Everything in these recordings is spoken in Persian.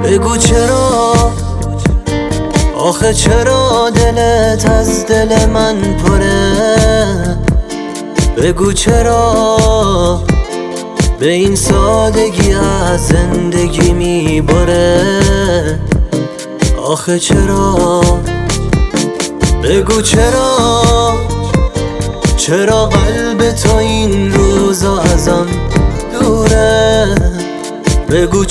بگو چرا، آخه چرا دلت از دل من پره؟ بگو چرا به این سادگی از زندگی میبره؟ آخه چرا، بگو چرا قلب تو این روزا ازم دوره؟ بگو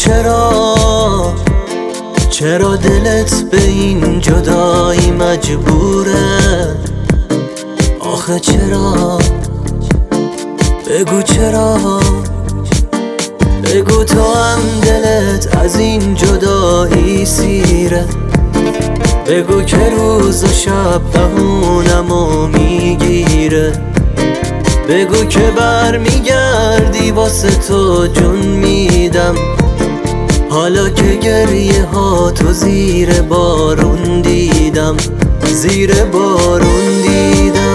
چرا دلت به این جدایی مجبوره؟ آخه چرا، بگو بگو تو هم دلت از این جدایی سیره؟ بگو که روز و شب بهونمو میگیره؟ بگو که برمیگردی واسه تو جون میدم، حالا که گریه ها تو زیر بارون دیدم، زیر بارون دیدم.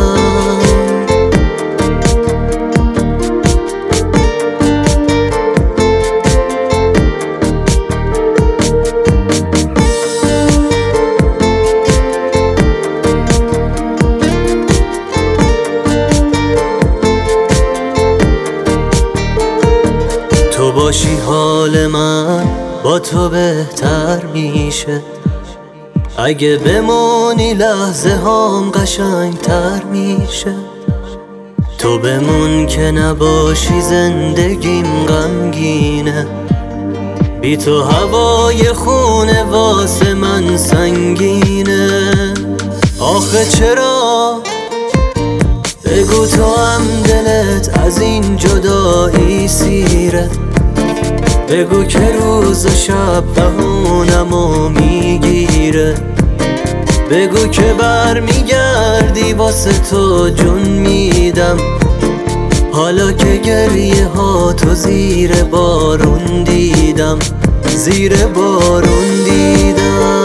تو باشی حال من با تو بهتر میشه، اگه بمونی لحظه هام قشنگتر میشه. تو بمون که نباشی زندگیم غمگینه، بی تو هوای خونه واسه من سنگینه. آخه چرا، بگو تو هم دلت از این جدایی سیره؟ بگو که روز و شب بهونمو میگیره؟ بگو که برمیگردی واسه تو جون میدم، حالا که گریه ها تو زیر بارون دیدم، زیر بارون دیدم.